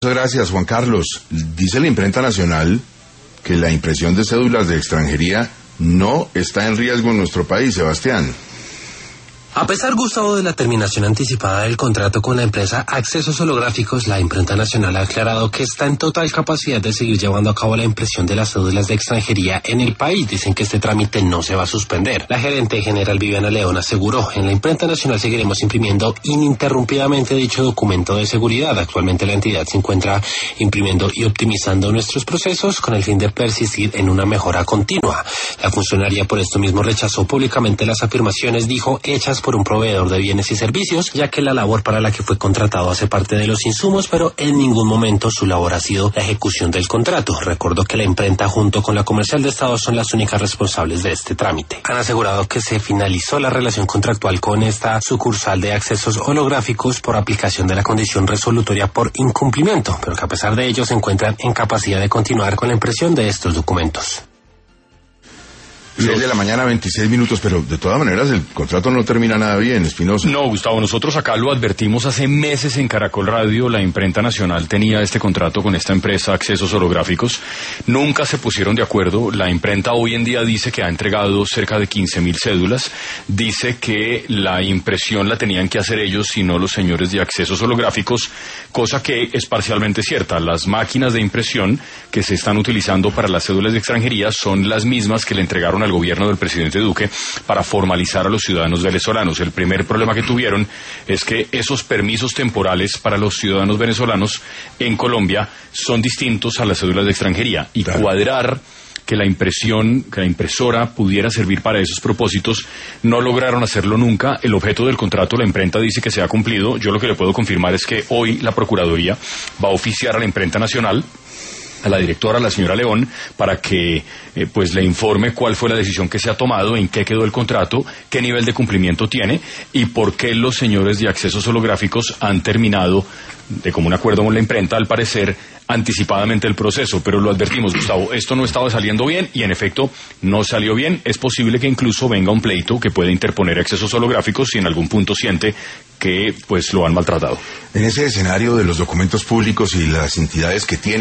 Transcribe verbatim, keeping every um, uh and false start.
Gracias, Juan Carlos. Dice la imprenta nacional que la impresión de cédulas de extranjería no está en riesgo en nuestro país, Sebastián. A pesar, Gustavo, de la terminación anticipada del contrato con la empresa Accesos Holográficos, la imprenta nacional ha aclarado que está en total capacidad de seguir llevando a cabo la impresión de las cédulas de extranjería en el país. Dicen que este trámite no se va a suspender. La gerente general Viviana León aseguró: en la imprenta nacional seguiremos imprimiendo ininterrumpidamente dicho documento de seguridad. Actualmente la entidad se encuentra imprimiendo y optimizando nuestros procesos con el fin de persistir en una mejora continua. La funcionaria por esto mismo rechazó públicamente las afirmaciones, dijo, hechas por un proveedor de bienes y servicios, ya que la labor para la que fue contratado hace parte de los insumos, pero en ningún momento su labor ha sido la ejecución del contrato. Recordó que la imprenta junto con la Comercial de Estado son las únicas responsables de este trámite. Han asegurado que se finalizó la relación contractual con esta sucursal de Accesos Holográficos por aplicación de la condición resolutoria por incumplimiento, pero que a pesar de ello se encuentran en capacidad de continuar con la impresión de estos documentos. seis de la mañana, veintiséis minutos, pero de todas maneras el contrato no termina nada bien, Espinosa. No, Gustavo, nosotros acá lo advertimos hace meses en Caracol Radio. La imprenta nacional tenía este contrato con esta empresa Accesos Holográficos. Nunca se pusieron de acuerdo. La imprenta hoy en día dice que ha entregado cerca de quince mil cédulas. Dice que la impresión la tenían que hacer ellos y no los señores de Accesos Holográficos, cosa que es parcialmente cierta. Las máquinas de impresión que se están utilizando para las cédulas de extranjería son las mismas que le entregaron al gobierno del presidente Duque para formalizar a los ciudadanos venezolanos. El primer problema que tuvieron es que esos permisos temporales para los ciudadanos venezolanos en Colombia son distintos a las cédulas de extranjería, y claro, cuadrar que la impresión, que la impresora pudiera servir para esos propósitos, no lograron hacerlo nunca. El objeto del contrato, la imprenta dice que se ha cumplido. Yo lo que le puedo confirmar es que hoy la Procuraduría va a oficiar a la imprenta nacional, a la directora, la señora León, para que eh, pues le informe cuál fue la decisión que se ha tomado, en qué quedó el contrato, qué nivel de cumplimiento tiene y por qué los señores de Accesos Holográficos han terminado de común acuerdo con la imprenta, al parecer, anticipadamente el proceso. Pero lo advertimos, Gustavo, esto no estaba saliendo bien y en efecto no salió bien. Es posible que incluso venga un pleito que puede interponer Accesos Holográficos si en algún punto siente que pues lo han maltratado. En ese escenario de los documentos públicos y las entidades que tienen